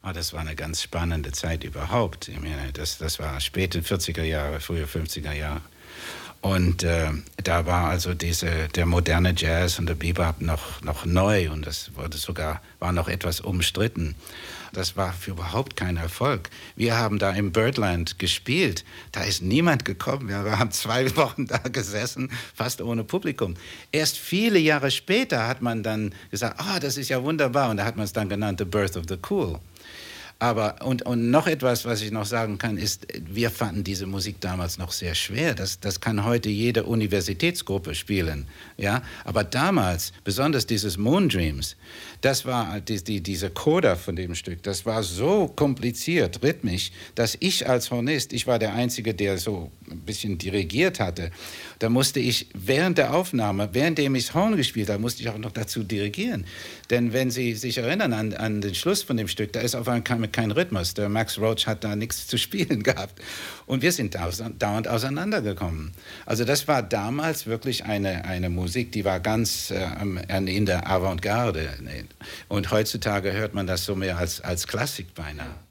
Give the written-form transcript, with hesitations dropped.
Das war eine ganz spannende Zeit überhaupt. Ich meine, das war späte 40er Jahre, frühe 50er Jahre. Und da war also der moderne Jazz und der Bebop noch neu und war noch etwas umstritten. Das war für überhaupt kein Erfolg. Wir haben da im Birdland gespielt. Da ist niemand gekommen. Wir haben 2 Wochen da gesessen, fast ohne Publikum. Erst viele Jahre später hat man dann gesagt, das ist ja wunderbar. Und da hat man es dann genannt, The Birth of the Cool. Aber, und noch etwas, was ich noch sagen kann, ist, wir fanden diese Musik damals noch sehr schwer. Das kann heute jede Universitätsgruppe spielen. Ja? Aber damals, besonders dieses Moon Dreams, das war diese Coda von dem Stück, das war so kompliziert, rhythmisch, dass ich als Hornist, ich war der Einzige, der so ein bisschen dirigiert hatte, da musste ich während der Aufnahme, währenddem ich das Horn gespielt habe, musste ich auch noch dazu dirigieren. Denn wenn Sie sich erinnern an den Schluss von dem Stück, da ist auf einmal kein Rhythmus. Der Max Roach hat da nichts zu spielen gehabt. Und wir sind dauernd auseinandergekommen. Also das war damals wirklich eine Musik, die war ganz in der Avantgarde. Und heutzutage hört man das so mehr als Klassik beinahe.